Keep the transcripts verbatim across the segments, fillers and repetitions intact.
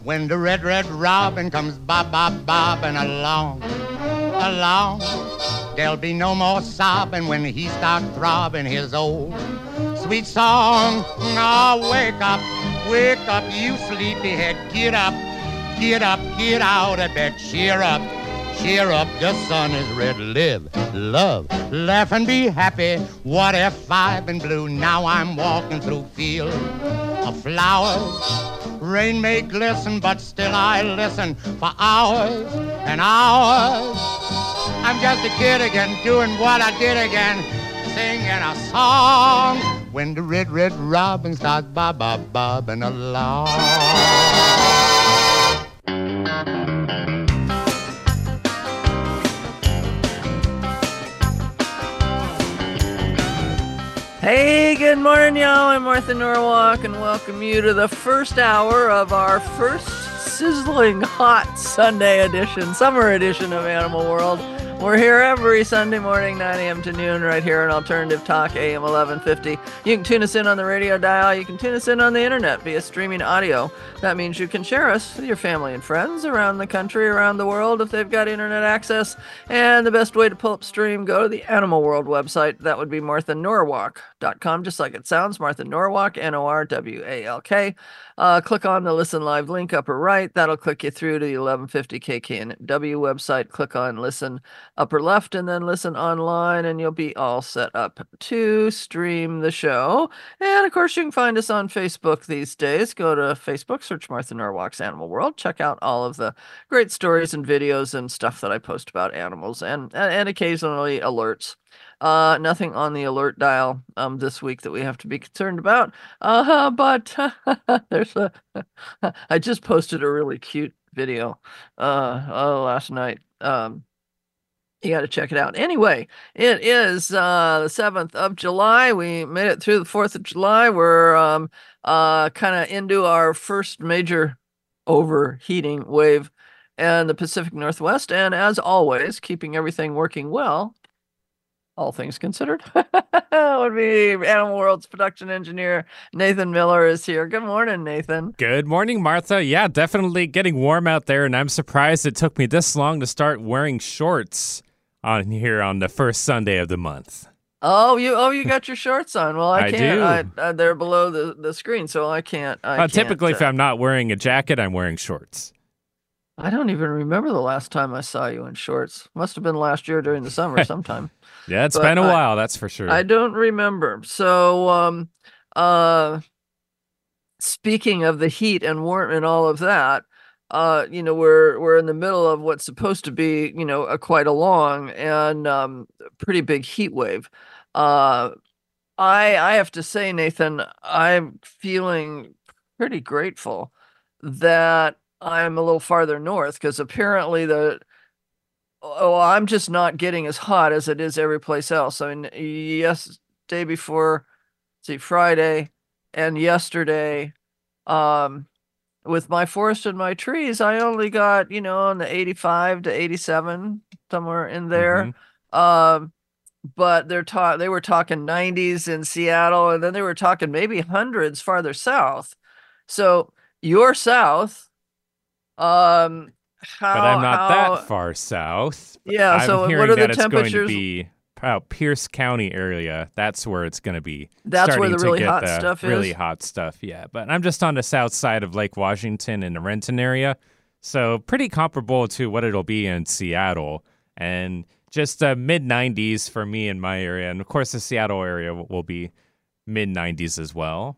when the red, red robin comes bob, bob, bobbing along, along. There'll be no more sobbing when he starts throbbing his old sweet song. Oh, wake up, wake up, you sleepyhead. Get up, get up, get out of bed. Cheer up, cheer up, the sun is red. Live, love, laugh and be happy. What if I've been blue? Now I'm walking through fields of flowers. Rain may glisten, but still I listen for hours and hours. I'm just a kid again, doing what I did again, singing a song when the red, red robin starts bob, bob, bobbing along. Hey, good morning, y'all. I'm Martha Norwalk, and welcome you to the first hour of our first sizzling hot Sunday edition, summer edition of Animal World. We're here every Sunday morning, nine a.m. to noon, right here on Alternative Talk, A M eleven fifty. You can tune us in on the radio dial. You can tune us in on the internet via streaming audio. That means you can share us with your family and friends around the country, around the world, if they've got internet access. And the best way to pull up stream, go to the Animal World website. That would be martha norwalk dot com, just like it sounds, Martha Norwalk, N O R W A L K. Uh, click on the Listen Live link upper right. That'll click you through to the eleven fifty K K N W website. Click on Listen upper left and then listen online, and you'll be all set up to stream the show. And of course, you can find us on Facebook these days. Go to Facebook, search Martha Norwalk's Animal World. Check out all of the great stories and videos and stuff that I post about animals, and and, and occasionally alerts. Uh, nothing on the alert dial um this week that we have to be concerned about. Uh, but there's a I just posted a really cute video uh, uh last night. Um, you got to check it out. Anyway, it is uh the seventh of July. We made it through the fourth of July. We're um uh kind of into our first major overheating wave in the Pacific Northwest, and as always, keeping everything working well, all things considered, would be Animal World's production engineer, Nathan Miller, is here. Good morning, Nathan. Good morning, Martha. Yeah, definitely getting warm out there, and I'm surprised it took me this long to start wearing shorts on here on the first Sunday of the month. Oh, you oh you got your shorts on. Well, I, I can't. do. I, uh, they're below the, the screen, so I can't. I Uh, can't, typically, uh, if I'm not wearing a jacket, I'm wearing shorts. I don't even remember the last time I saw you in shorts. Must have been last year during the summer sometime. Yeah, it's But been a I- while, that's for sure. I don't remember. So, um, uh, speaking of the heat and warmth and all of that, uh, you know, we're we're in the middle of what's supposed to be, you know, a quite a long and um, pretty big heat wave. Uh, I I have to say, Nathan, I'm feeling pretty grateful that I'm a little farther north, because apparently the oh, I'm just not getting as hot as it is every place else. I mean, yes, day before, see, Friday and yesterday, um, with my forest and my trees, I only got, you know, in the eighty-five to eighty-seven, somewhere in there. Um, but they're ta- they were talking nineties in Seattle, and then they were talking maybe hundreds farther south. So you're south. Um, how, but I'm not how, that far south. Yeah, I'm so hearing what are the that it's going to temperatures? be out Pierce County area. That's where it's going to be. That's where starting the to really get hot the stuff is? Really hot stuff, yeah. But I'm just on the south side of Lake Washington in the Renton area, so pretty comparable to what it'll be in Seattle, and just uh, mid nineties for me in my area, and of course the Seattle area will, will be mid nineties as well.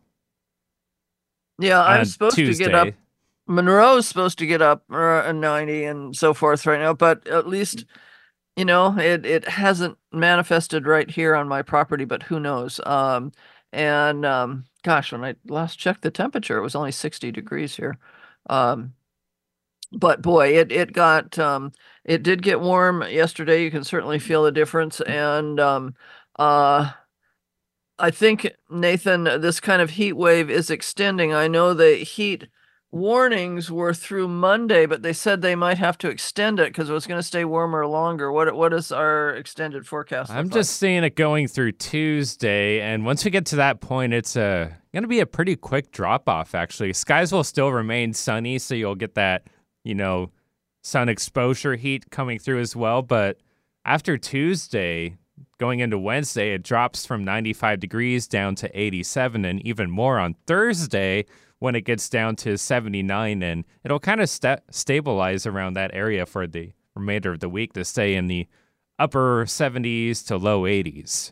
Yeah, I'm on supposed to Tuesday. get up. Monroe's supposed to get up uh, a ninety and so forth right now, but at least, you know, it it hasn't manifested right here on my property, but who knows? Um, and um, gosh, when I last checked the temperature, it was only sixty degrees here. Um, but boy, it it got um, it did get warm yesterday. You can certainly feel the difference, and um, uh. I think, Nathan, this kind of heat wave is extending. I know the heat warnings were through Monday, but they said they might have to extend it because it was going to stay warmer longer. What what is our extended forecast look I'm like? just seeing it going through Tuesday, and once we get to that point, it's uh, going to be a pretty quick drop-off, actually. Skies will still remain sunny, so you'll get that, you know, sun exposure heat coming through as well, but after Tuesday, going into Wednesday, it drops from ninety-five degrees down to eighty-seven, and even more on Thursday when it gets down to seventy-nine, and it'll kind of sta- stabilize around that area for the remainder of the week to stay in the upper seventies to low eighties.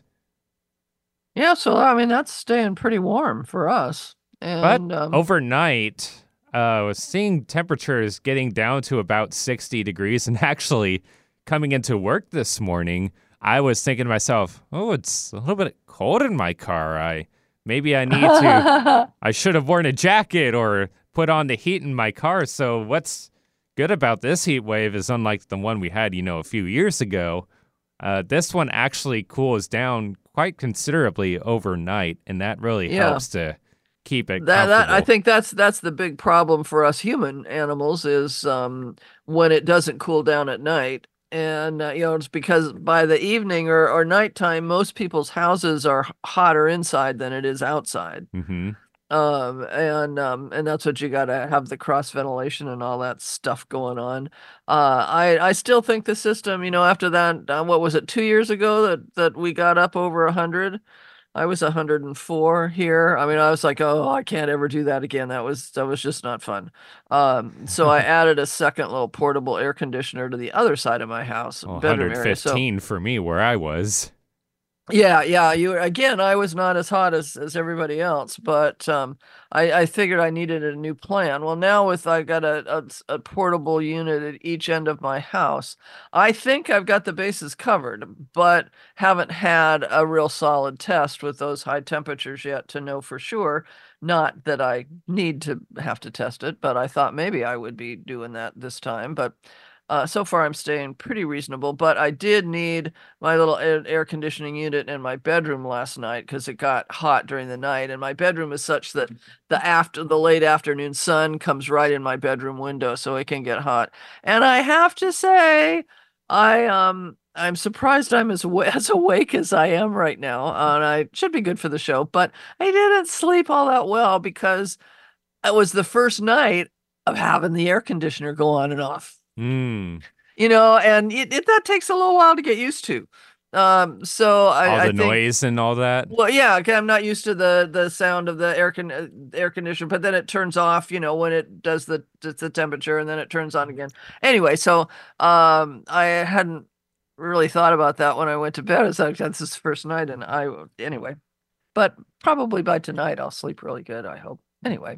Yeah, so I mean that's staying pretty warm for us. And But um, overnight, uh, I was seeing temperatures getting down to about sixty degrees, and actually coming into work this morning, I was thinking to myself, oh, it's a little bit cold in my car. I maybe I need to, I should have worn a jacket or put on the heat in my car. So what's good about this heat wave is unlike the one we had, you know, a few years ago, uh, this one actually cools down quite considerably overnight, and that really Yeah. helps to keep it that that I comfortable. think that's that's the big problem for us human animals is um, when it doesn't cool down at night. And uh, you know, it's because by the evening or, or nighttime, most people's houses are hotter inside than it is outside. Mm-hmm. Um, and um, and that's what you gotta have the cross ventilation and all that stuff going on. Uh, I I still think the system, you know, after that, uh, what was it, two years ago that that we got up over a hundred? I was one hundred four here. I mean, I was like, oh, I can't ever do that again. That was that was just not fun. Um, so I added a second little portable air conditioner to the other side of my house, Well, bedroom area. So one hundred fifteen for me where I was. yeah, yeah. You again, I was not as hot as as everybody else, but um, I I figured I needed a new plan. Well, now with I got a, a a portable unit at each end of my house, I think I've got the bases covered, but haven't had a real solid test with those high temperatures yet to know for sure. Not that I need to have to test it, but I thought maybe I would be doing that this time. But uh, so far, I'm staying pretty reasonable, but I did need my little air, air conditioning unit in my bedroom last night because it got hot during the night. And my bedroom is such that the after the late afternoon sun comes right in my bedroom window, so it can get hot. And I have to say, I um I'm surprised I'm as wa- as awake as I am right now, and I should be good for the show. But I didn't sleep all that well because it was the first night of having the air conditioner go on and off. Mm. You know, and it, it that takes a little while to get used to. Um, so I, All the I think, noise and all that. well, yeah, 'kay, I'm not used to the the sound of the air con uh, air conditioner, but then it turns off, you know, when it does the does the temperature, and then it turns on again. Anyway, so um, I hadn't really thought about that when I went to bed. It's like that's this first night, and I anyway, but probably by tonight I'll sleep really good, I hope. Anyway.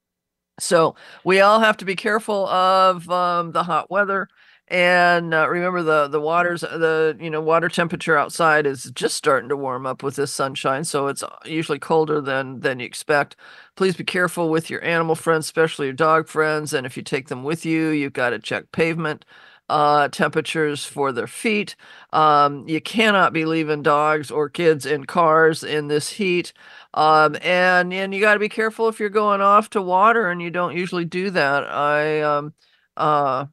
So we all have to be careful of um, the hot weather, and uh, remember the the waters the you know water temperature outside is just starting to warm up with this sunshine, so it's usually colder than than you expect. Please be careful with your animal friends, especially your dog friends, and if you take them with you, you've got to check pavement uh temperatures for their feet. Um you cannot be leaving dogs or kids in cars in this heat. Um, and and you got to be careful if you're going off to water, and you don't usually do that. I um uh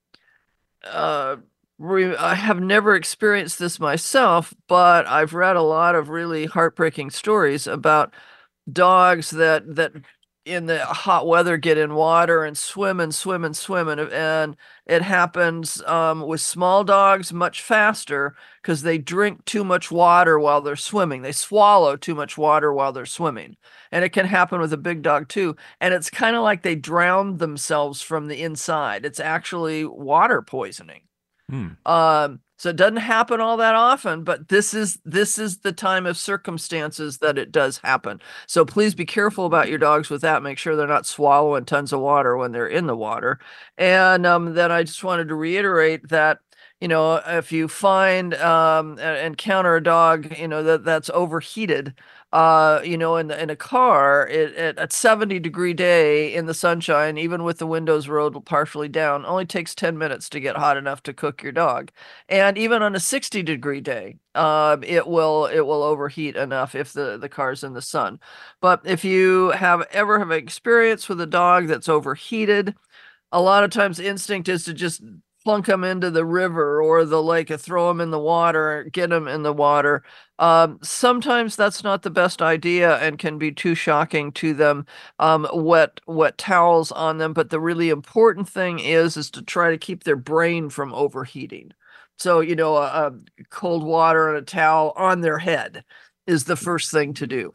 uh re I have never experienced this myself, but I've read a lot of really heartbreaking stories about dogs that that in the hot weather get in water and swim and swim and swim, and and it happens um, with small dogs much faster because they drink too much water while they're swimming. They swallow too much water while they're swimming, and it can happen with a big dog too. And it's kind of like they drown themselves from the inside. It's actually water poisoning. Hmm. Um, so it doesn't happen all that often, but this is this is the time of circumstances that it does happen. So please be careful about your dogs with that. Make sure they're not swallowing tons of water when they're in the water. And um, then I just wanted to reiterate that, you know, if you find um, encounter a dog, you know, that that's overheated, uh, you know, in the, in a car, it, it, at seventy degree day in the sunshine, even with the windows rolled partially down, only takes ten minutes to get hot enough to cook your dog. And even on a sixty degree day, um, it will it will overheat enough if the, the car's in the sun. But if you have ever have experience with a dog that's overheated, a lot of times the instinct is to just plunk them into the river or the lake and throw them in the water, get them in the water. Um, sometimes that's not the best idea and can be too shocking to them. Um, wet, wet towels on them. But the really important thing is, is to try to keep their brain from overheating. So, you know, a, a cold water and a towel on their head is the first thing to do,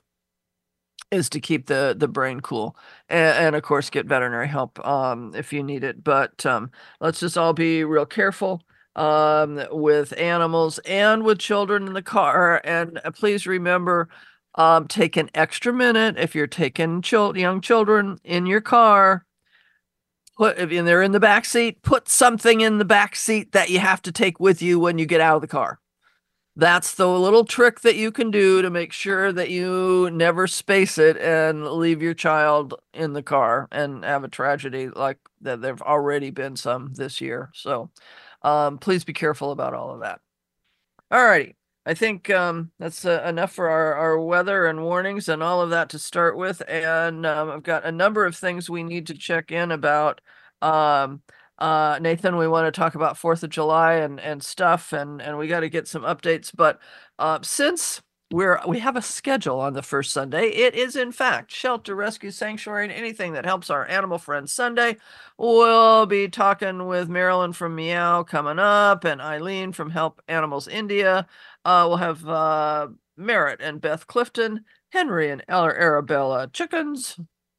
is to keep the the brain cool, and, and of course get veterinary help um if you need it. But um let's just all be real careful um with animals and with children in the car. And uh, please remember, um take an extra minute if you're taking chil- young children in your car. Put, if they're in the back seat, put something in the back seat that you have to take with you when you get out of the car. That's the little trick that you can do to make sure that you never space it and leave your child in the car and have a tragedy like that. There've already been some this year. So um, please be careful about all of that. All righty. I think um, that's uh, enough for our, our weather and warnings and all of that to start with. And um, I've got a number of things we need to check in about. Um, uh, Nathan, we want to talk about fourth of July and, and stuff, and, and we got to get some updates. But uh, since we're, we have a schedule on the first Sunday, it is in fact Shelter, Rescue, Sanctuary, and anything that helps our animal friends Sunday. We'll be talking with Marilyn from Meow coming up, and Eileen from Help Animals India. Uh, we'll have uh, Merritt and Beth Clifton, Henry and Arabella Chickens,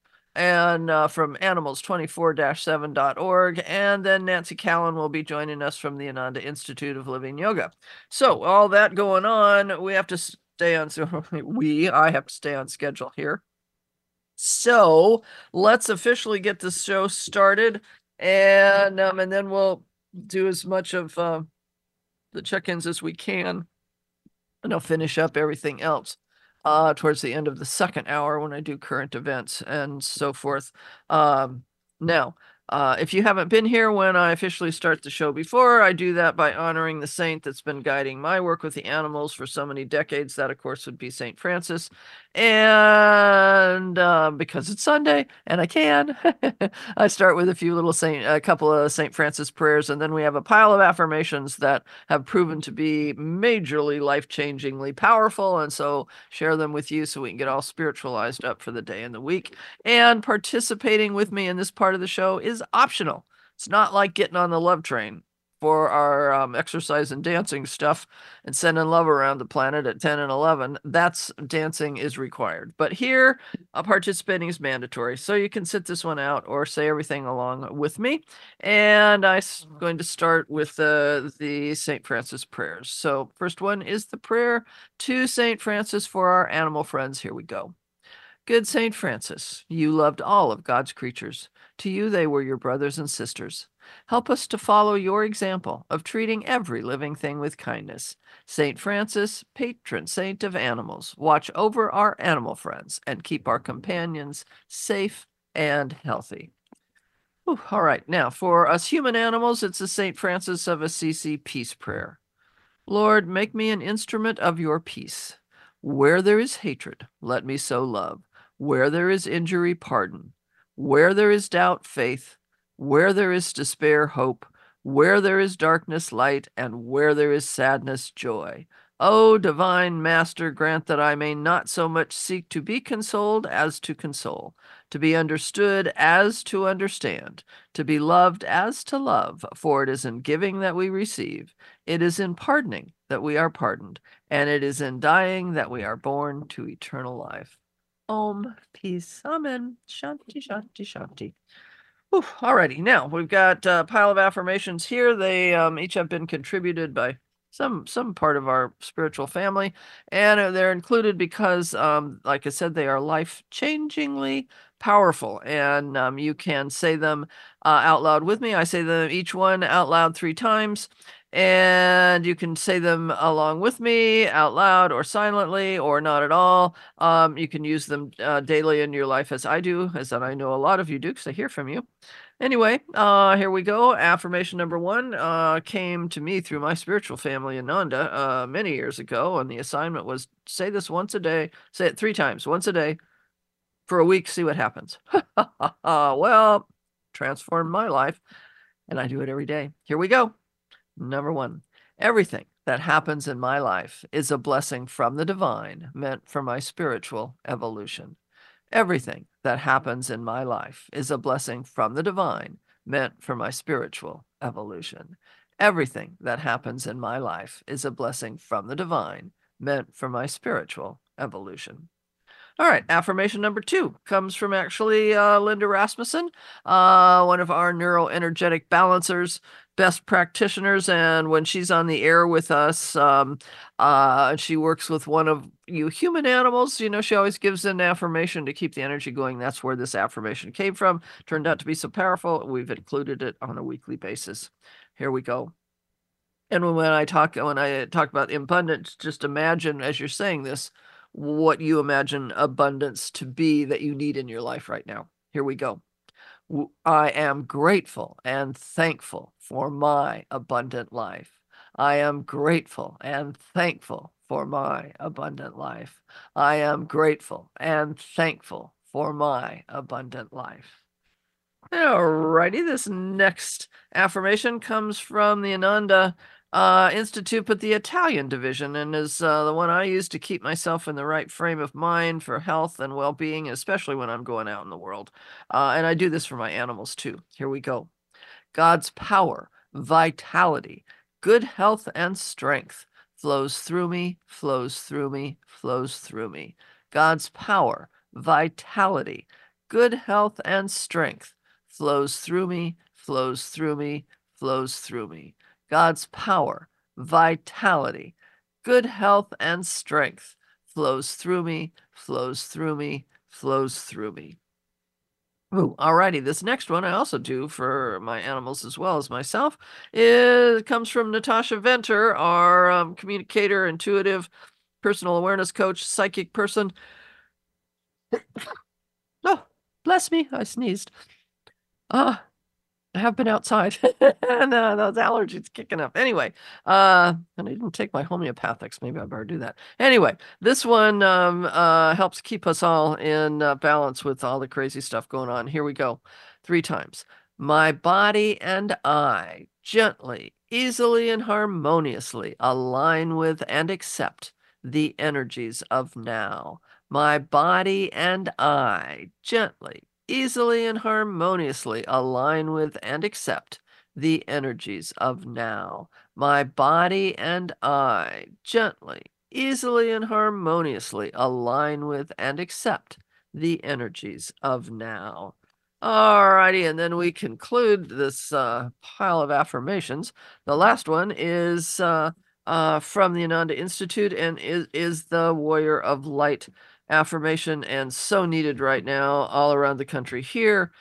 and uh, from animals twenty-four dash seven dot org. And then Nancy Callan will be joining us from the Ananda Institute of Living Yoga. So all that going on, we have to stay on, so we, I have to stay on schedule here. So let's officially get this show started, and um, and then we'll do as much of uh, the check-ins as we can, and I'll finish up everything else uh, towards the end of the second hour when I do current events and so forth. Um, now, uh, if you haven't been here when I officially start the show before, I do that by honoring the saint that's been guiding my work with the animals for so many decades. That, of course, would be Saint Francis. And uh, because it's Sunday and I can, I start with a few little saint, a couple of Saint Francis prayers, and then we have a pile of affirmations that have proven to be majorly life-changingly powerful, and so share them with you so we can get all spiritualized up for the day and the week. And participating with me in this part of the show is optional. It's not like getting on the love train for our um, exercise and dancing stuff and sending love around the planet at ten and eleven. That's dancing is required. But here, uh, participating is mandatory. So you can sit this one out or say everything along with me. And I'm going to start with uh, the Saint Francis prayers. So first one is the prayer to Saint Francis for our animal friends. Here we go. Good Saint Francis, you loved all of God's creatures. To you they were your brothers and sisters. Help us to follow your example of treating every living thing with kindness. Saint Francis, patron saint of animals, watch over our animal friends and keep our companions safe and healthy. Whew, all right, now for us human animals, it's the Saint Francis of Assisi peace prayer. Lord, make me an instrument of your peace. Where there is hatred, let me sow love. Where there is injury, pardon. Where there is doubt, faith. Where there is despair, hope. Where there is darkness, light. And where there is sadness, joy. O divine Master, grant that I may not so much seek to be consoled as to console, to be understood as to understand, to be loved as to love, for it is in giving that we receive, it is in pardoning that we are pardoned, and it is in dying that we are born to eternal life. Om, peace, amen, shanti, shanti, shanti. Whew, alrighty, now we've got a pile of affirmations here. They um, each have been contributed by some some part of our spiritual family, and they're included because, um, like I said, they are life-changingly powerful, and um, you can say them uh, out loud with me. I say them each one out loud three times, And you can say them along with me out loud or silently or not at all. Um, you can use them uh, daily in your life as I do, as I know a lot of you do because I hear from you. Anyway, uh, here we go. Affirmation number one uh, came to me through my spiritual family, Ananda, uh, many years ago. And the assignment was say this once a day, say it three times, once a day for a week, see what happens. Well, transformed my life. And I do it every day. Here we go. Number one, everything that happens in my life is a blessing from the divine meant for my spiritual evolution. Everything that happens in my life is a blessing from the divine meant for my spiritual evolution. Everything that happens in my life is a blessing from the divine meant for my spiritual evolution. All right, affirmation number two comes from actually uh, Linda Rasmussen, uh, one of our neuroenergetic balancers, best practitioners. And when she's on the air with us, um, uh, she works with one of you human animals. You know, she always gives an affirmation to keep the energy going. That's where this affirmation came from. Turned out to be so powerful, we've included it on a weekly basis. Here we go. And when I talk, when I talk about abundance, just imagine as you're saying this, what you imagine abundance to be that you need in your life right now. Here we go. I am grateful and thankful for my abundant life. I am grateful and thankful for my abundant life. I am grateful and thankful for my abundant life. Alrighty, this next affirmation comes from the Ananda uh, Institute, but the Italian division, and is uh, the one I use to keep myself in the right frame of mind for health and well-being, especially when I'm going out in the world. Uh, and I do this for my animals too. Here we go. God's power, vitality, good health, and strength flows through me, flows through me, flows through me. God's power, vitality, good health, and strength flows through me, flows through me, flows through me. God's power, vitality, good health, and strength flows through me, flows through me, flows through me. Ooh, alrighty, this next one I also do for my animals as well as myself. It comes from Natasha Venter, our um, communicator, intuitive, personal awareness coach, psychic person. Oh, bless me, I sneezed. Ah, I have been outside and uh, those allergies kicking up. Anyway, uh, and I didn't take my homeopathics. Maybe I better do that. Anyway, this one um, uh, helps keep us all in uh, balance with all the crazy stuff going on. Here we go. Three times. My body and I gently, easily, and harmoniously align with and accept the energies of now. My body and I gently, easily and harmoniously align with and accept the energies of now. My body and I gently, easily, and harmoniously align with and accept the energies of now. Alrighty, and then we conclude this uh, pile of affirmations. The last one is uh, uh, from the Ananda Institute and is, is the Warrior of Light affirmation, and so needed right now all around the country here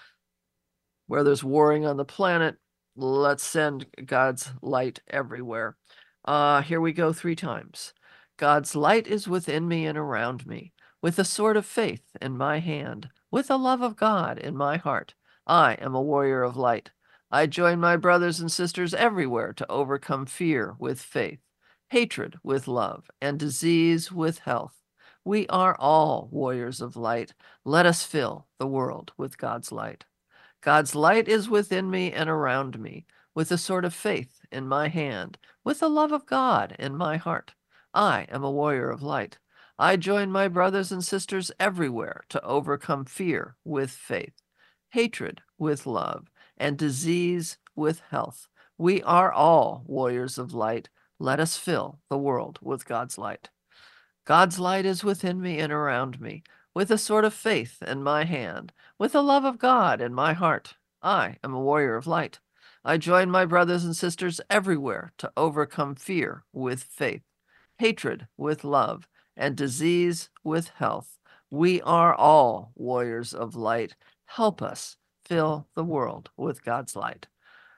where there's warring on the planet. Let's send God's light everywhere. Uh, here we go three times. God's light is within me and around me, with a sword of faith in my hand, with the love of God in my heart. I am a warrior of light. I join my brothers and sisters everywhere to overcome fear with faith, hatred with love, and disease with health. We are all warriors of light. Let us fill the world with God's light. God's light is within me and around me, with a sword of faith in my hand, with the love of God in my heart. I am a warrior of light. I join my brothers and sisters everywhere to overcome fear with faith, hatred with love, and disease with health. We are all warriors of light. Let us fill the world with God's light. God's light is within me and around me, with a sword of faith in my hand, with the love of God in my heart. I am a warrior of light. I join my brothers and sisters everywhere to overcome fear with faith, hatred with love, and disease with health. We are all warriors of light. Help us fill the world with God's light.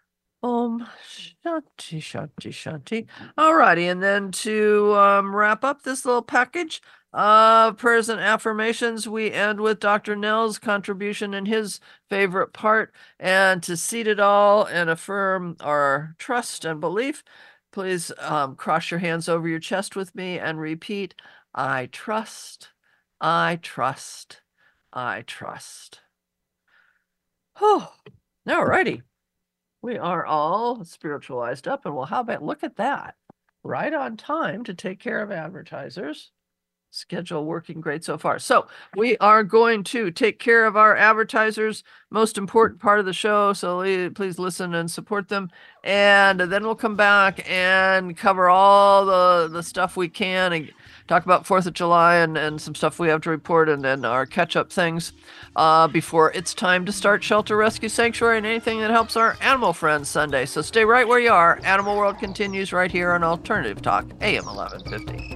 Om Shanti Shanti Shanti. Alrighty, and then to um, wrap up this little package of prayers and affirmations, we end with Doctor Nell's contribution in his favorite part. And to seed it all and affirm our trust and belief, please um, cross your hands over your chest with me and repeat, I trust, I trust, I trust. Oh, alrighty. We are all spiritualized up, and well, how about look at that? Right on time to take care of advertisers. Schedule working great so far. So we are going to take care of our advertisers, most important part of the show. So please listen and support them. And then we'll come back and cover all the, the stuff we can and talk about fourth of July and, and some stuff we have to report and then our catch-up things uh, before it's time to start Shelter Rescue Sanctuary and anything that helps our animal friends Sunday. So stay right where you are. Animal World continues right here on Alternative Talk, A M eleven fifty.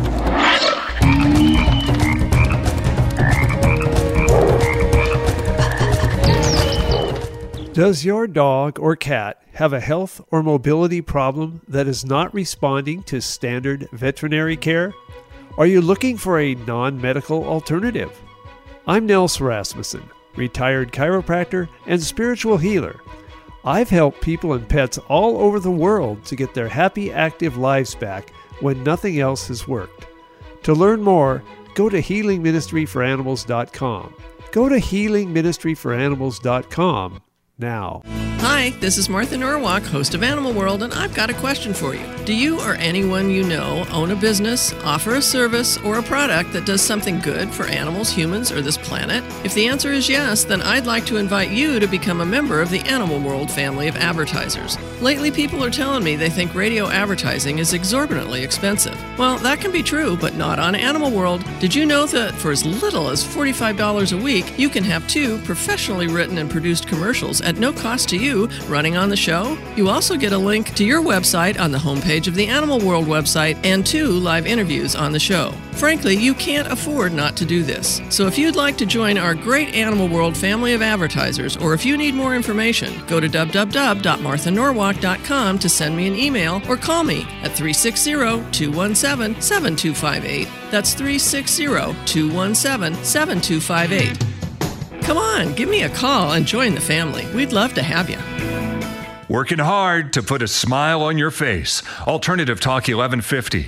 Does your dog or cat have a health or mobility problem that is not responding to standard veterinary care? Are you looking for a non-medical alternative? I'm Nels Rasmussen, retired chiropractor and spiritual healer. I've helped people and pets all over the world to get their happy, active lives back when nothing else has worked. To learn more, go to healing ministry for animals dot com. Go to healing ministry for animals dot com now. Hi, this is Martha Norwalk, host of Animal World, and I've got a question for you. Do you or anyone you know own a business, offer a service, or a product that does something good for animals, humans, or this planet? If the answer is yes, then I'd like to invite you to become a member of the Animal World family of advertisers. Lately, people are telling me they think radio advertising is exorbitantly expensive. Well, that can be true, but not on Animal World. Did you know that for as little as forty-five dollars a week, you can have two professionally written and produced commercials at no cost to you running on the show? You also get a link to your website on the homepage of the Animal World website and two live interviews on the show. Frankly, you can't afford not to do this. So if you'd like to join our great Animal World family of advertisers, or if you need more information, go to w w w dot martha norwalk dot com to send me an email or call me at three six zero, two one seven, seven two five eight. That's three six zero, two one seven, seven two five eight. Come on, give me a call and join the family. We'd love to have you. Working hard to put a smile on your face. Alternative Talk eleven fifty.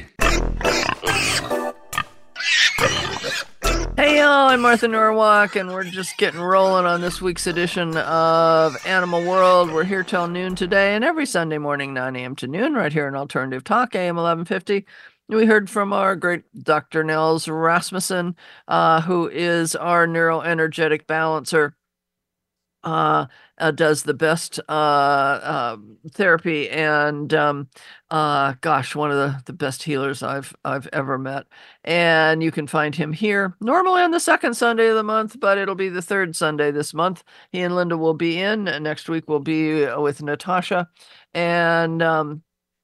Hey y'all, I'm Martha Norwalk, and we're just getting rolling on this week's edition of Animal World. We're here till noon today, and every Sunday morning, nine a.m. to noon, right here on Alternative Talk, A M eleven fifty. We heard from our great Doctor Nels Rasmussen, uh, who is our neuroenergetic balancer. Uh, uh, does the best uh, uh, therapy and um, uh, gosh, one of the, the best healers I've I've ever met. And you can find him here normally on the second Sunday of the month, but it'll be the third Sunday this month. He and Linda will be in. And next week we'll be with Natasha, and um,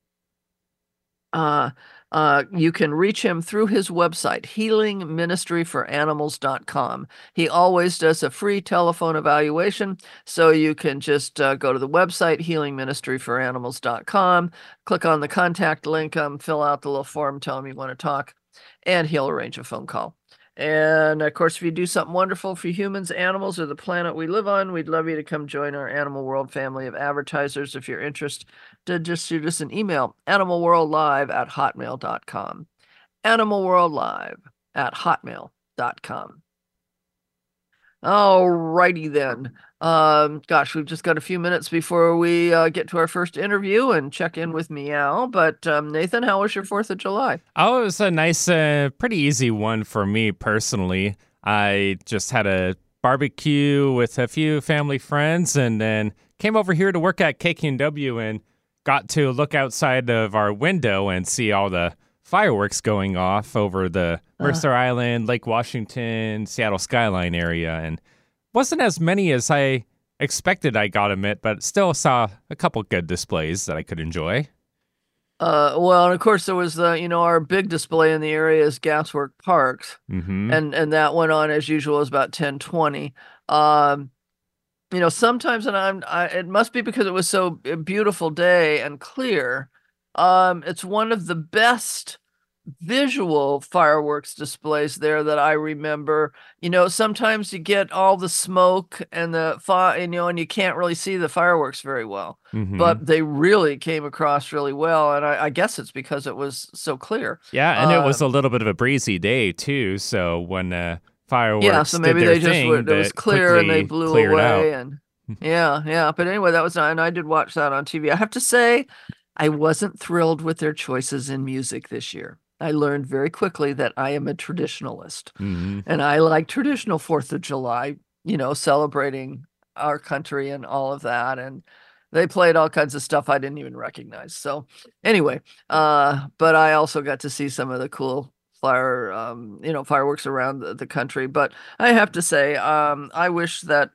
uh. Uh, you can reach him through his website, healing ministry for animals dot com. He always does a free telephone evaluation, so you can just uh, go to the website, healing ministry for animals dot com, click on the contact link, um, fill out the little form, tell him you want to talk, and he'll arrange a phone call. And of course, if you do something wonderful for humans, animals, or the planet we live on, we'd love you to come join our Animal World family of advertisers. If you're interested, just shoot us an email, animalworldlive at hotmail dot com. animalworldlive at hotmail dot com. All righty then. Um, gosh, we've just got a few minutes before we uh, get to our first interview and check in with Meow. But um, Nathan, how was your fourth of July? Oh, it was a nice, uh, pretty easy one for me personally. I just had a barbecue with a few family friends and then came over here to work at K K N W and got to look outside of our window and see all the fireworks going off over the Mercer uh. Island, Lake Washington, Seattle skyline area. And wasn't as many as I expected, I gotta admit, but still saw a couple good displays that I could enjoy. Uh, well, and of course there was the, you know, our big display in the area is Gaswork Parks, mm-hmm. and and that went on as usual. It was about ten twenty. Um, you know, sometimes, and I'm, I, it must be because it was so a beautiful day and clear. Um, it's one of the best visual fireworks displays there that I remember. You know, sometimes you get all the smoke and the fire, you know, and you can't really see the fireworks very well. Mm-hmm. But they really came across really well, and I, I guess it's because it was so clear. Yeah, and uh, it was a little bit of a breezy day too. So when uh, fireworks yeah, so maybe did their they just thing, were, it was that clear and they quickly blew cleared away, out. and yeah, yeah. But anyway, that was not, and I did watch that on T V. I have to say, I wasn't thrilled with their choices in music this year. I learned very quickly that I am a traditionalist, Mm-hmm. and I like traditional Fourth of July, you know, celebrating our country and all of that. And they played all kinds of stuff I didn't even recognize. So anyway, uh, but I also got to see some of the cool fire, um, you know, fireworks around the, the country. But I have to say, um, I wish that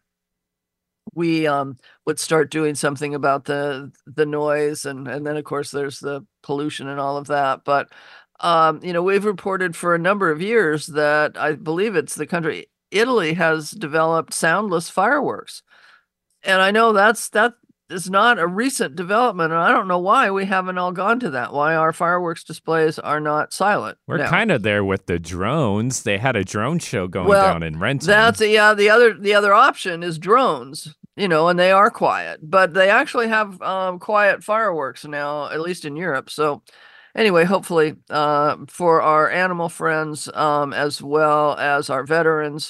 we um would start doing something about the the noise, and and then of course there's the pollution and all of that. But um you know, we've reported for a number of years that I believe it's the country Italy has developed soundless fireworks, and I know that's that is not a recent development, and I don't know why we haven't all gone to that, why our fireworks displays are not silent. We're now. kind of there with the drones. They had a drone show going Well, down in Renton. That's yeah. The other the other option is drones, you know, and they are quiet, but they actually have um, quiet fireworks now, at least in Europe. So anyway, hopefully uh, for our animal friends, um, as well as our veterans,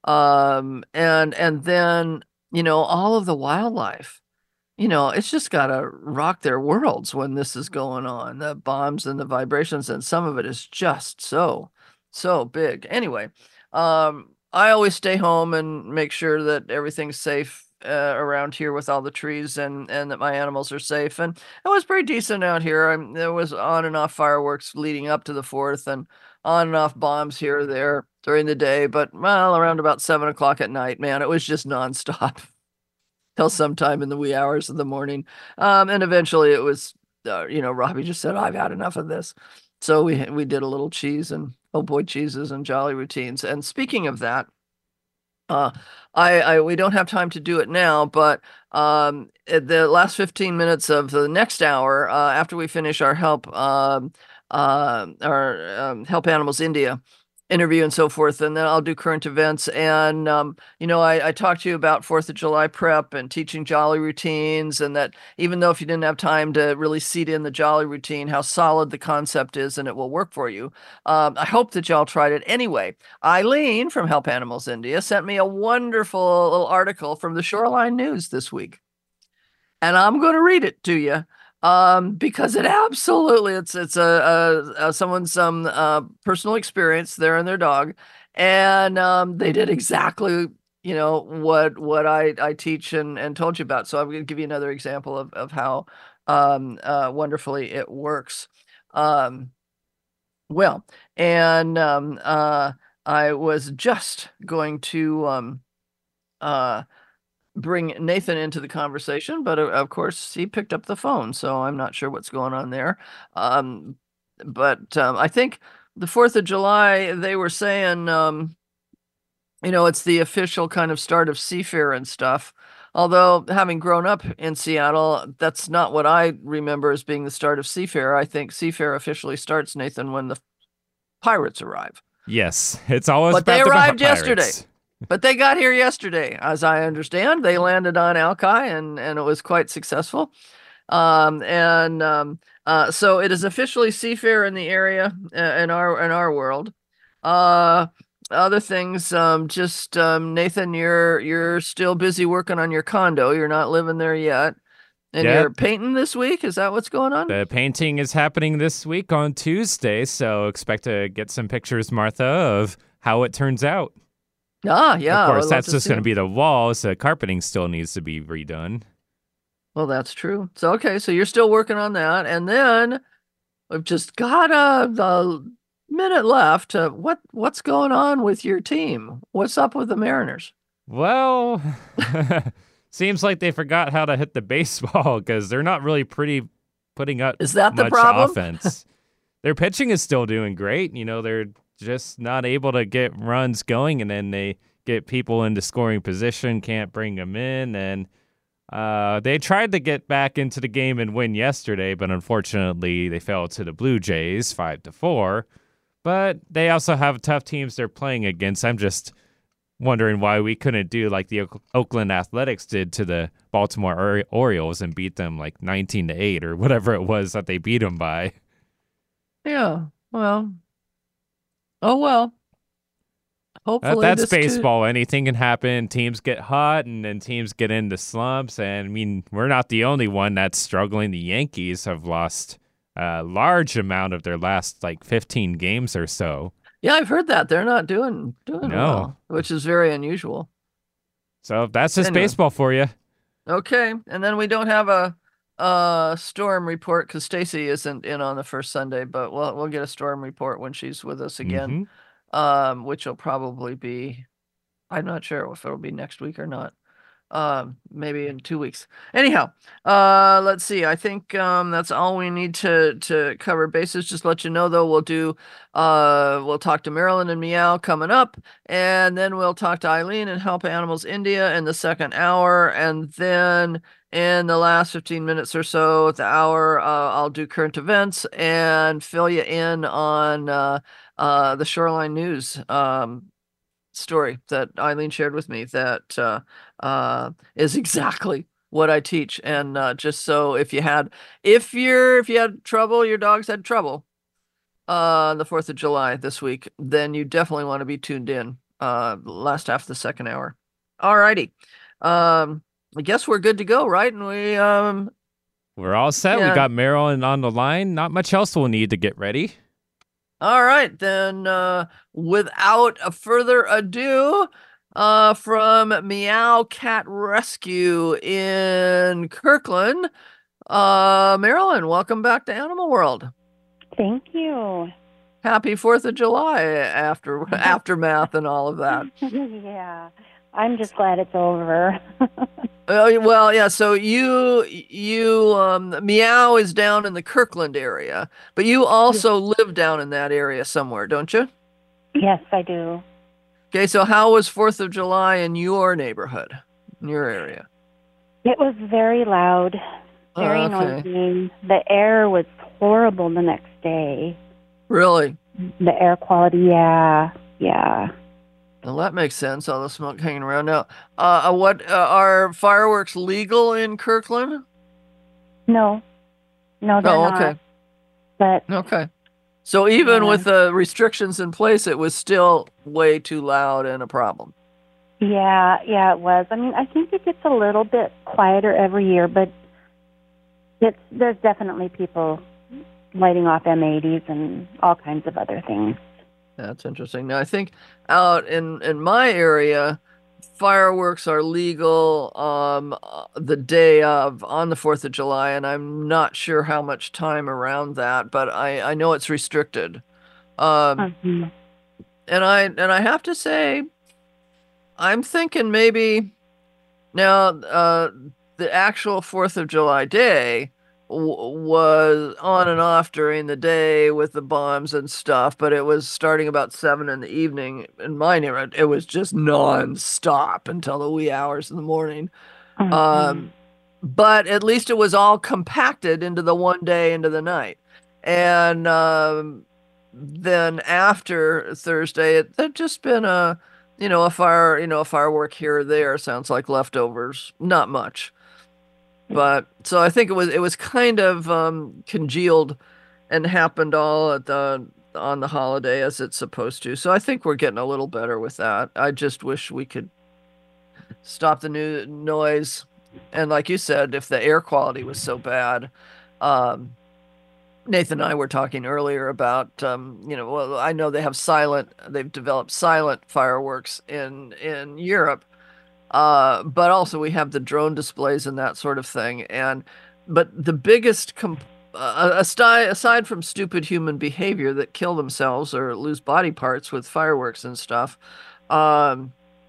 um, and and then, you know, all of the wildlife. You know, it's just got to rock their worlds when this is going on. The bombs and the vibrations, and some of it is just so, so big. Anyway, um, I always stay home and make sure that everything's safe uh, around here with all the trees, and and that my animals are safe. And it was pretty decent out here. I'm, there was on and off fireworks leading up to the fourth, and on and off bombs here or there during the day. But well, around about seven o'clock at night, man, it was just nonstop till sometime in the wee hours of the morning. Um, and eventually it was, uh, you know, Robbie just said, I've had enough of this. So we we did a little cheese and oh boy cheeses and jolly routines. And speaking of that, uh, I, I we don't have time to do it now, but um, the last fifteen minutes of the next hour, uh, after we finish our help, um, uh, our um, Help Animals India interview and so forth, and then I'll do current events. And um, you know, I, I talked to you about Fourth of July prep and teaching jolly routines, and that even though if you didn't have time to really seed in the jolly routine, how solid the concept is, and it will work for you. Um, I hope that y'all tried it anyway. Eileen from Help Animals India sent me a wonderful little article from the Shoreline News this week, and I'm going to read it to you. Um, because it absolutely, it's it's a, a, a someone's um uh, personal experience there and their dog, and um, they did exactly, you know, what what I, I teach and, and told you about. So I'm going to give you another example of of how um uh, wonderfully it works. Um, well, and um uh I was just going to um uh. bring Nathan into the conversation, but uh, of course he picked up the phone, so I'm not sure what's going on there. Um, but um, I think the fourth of July, they were saying, um, you know, it's the official kind of start of Seafair and stuff. Although, having grown up in Seattle, that's not what I remember as being the start of Seafair. I think Seafair officially starts, Nathan, when the pirates arrive. Yes, it's always but about they the arrived pirates. yesterday. But they got here yesterday, as I understand. They landed on Alki, and, and it was quite successful. Um, and um, uh, so it is officially Seafair in the area, uh, in our in our world. Uh, other things, um, just um, Nathan, you're you're still busy working on your condo. You're not living there yet, and Yep. you're painting this week. Is that what's going on? The painting is happening this week on Tuesday, so expect to get some pictures, Martha, of how it turns out. Ah, yeah. Of course, I'd love that's to just see going to them. be the walls. The carpeting still needs to be redone. Well, that's true. So okay, so you're still working on that, and then we've just got a, a minute left. Uh, what what's going on with your team? What's up with the Mariners? Well, seems like they forgot how to hit the baseball because they're not really pretty putting up Is that the much problem? offense. Their pitching is still doing great. You know, they're just not able to get runs going, and then they get people into scoring position, can't bring them in. And uh, they tried to get back into the game and win yesterday, but unfortunately they fell to the Blue Jays five to four. But they also have tough teams they're playing against. I'm just wondering why we couldn't do like the o- Oakland Athletics did to the Baltimore Ori- Orioles and beat them like nineteen to eight or whatever it was that they beat them by. Yeah. Well. Oh well. Uh, Hopefully that's this too- baseball. Anything can happen. Teams get hot and then teams get into slumps. And I mean, we're not the only one that's struggling. The Yankees have lost a large amount of their last like fifteen games or so. Yeah, I've heard that. They're not doing doing No. well, which is very unusual. So that's just Anyway. baseball for you. Okay, and then we don't have a uh storm report because Stacy isn't in on the first Sunday, but we'll we'll get a storm report when she's with us again, Mhm. um, which will probably be, I'm not sure if it'll be next week or not. Um, maybe in two weeks. Anyhow, uh, let's see. I think um that's all we need to to cover bases. Just let you know though, we'll do uh we'll talk to Marilyn and Meow coming up, and then we'll talk to Eileen and Help Animals India in the second hour, and then in the last fifteen minutes or so of the hour, uh, I'll do current events and fill you in on uh uh the Shoreline News um story that Eileen shared with me that uh, uh, is exactly what I teach. And uh, just so if you had, if you're, if you had trouble, your dogs had trouble uh, on the fourth of July this week, then you definitely want to be tuned in uh, last half of the second hour. All righty. Um, I guess we're good to go, right? And we, um, We're all set. Yeah. We got Marilyn on the line. Not much else we'll need to get ready. all right, then, uh, without a further ado, uh, from Meow Cat Rescue in Kirkland, uh, Marilyn, welcome back to Animal World. Thank you. Happy fourth of July after aftermath and all of that. Yeah, I'm just glad it's over. Uh, well, yeah. So you, you, um, Meow is down in the Kirkland area, but you also live down in that area somewhere, don't you? Yes, I do. Okay. So how was fourth of July in your neighborhood, in your area? It was very loud, very Oh, okay. noisy. The air was horrible the next day. Really? The air quality, yeah, yeah. Well, that makes sense. All the smoke hanging around. Now, uh, uh, what uh, are fireworks legal in Kirkland? No, no, they're Oh, not. okay. But Okay. So even Yeah. with the restrictions in place, it was still way too loud and a problem. yeah, yeah, it was. I mean, I think it gets a little bit quieter every year, but it's there's definitely people lighting off M eighties and all kinds of other things. That's interesting. Now, I think out in, in my area, fireworks are legal um, uh, the day of, on the fourth of July, and I'm not sure how much time around that, but I, I know it's restricted. Um, Mhm. and I and I have to say, I'm thinking maybe now uh, the actual fourth of July day w- was on and off during the day with the bombs and stuff, but it was starting about seven in the evening. In my neighborhood, it was just non-stop until the wee hours in the morning. Mhm. Um, but at least it was all compacted into the one day into the night. And um, then after Thursday, it had just been a, you know, a fire, you know, a firework here or there. Sounds like leftovers, not much. But so I think it was it was kind of um, congealed and happened all at the on the holiday as it's supposed to. So I think we're getting a little better with that. I just wish we could stop the new noise. And like you said, if the air quality was so bad, um, Nathan and I were talking earlier about, um, you know, well, I know they have silent, they've developed silent fireworks in in Europe, uh, but also we have the drone displays and that sort of thing. And but the biggest, comp- uh, aside aside from stupid human behavior that kill themselves or lose body parts with fireworks and stuff, um,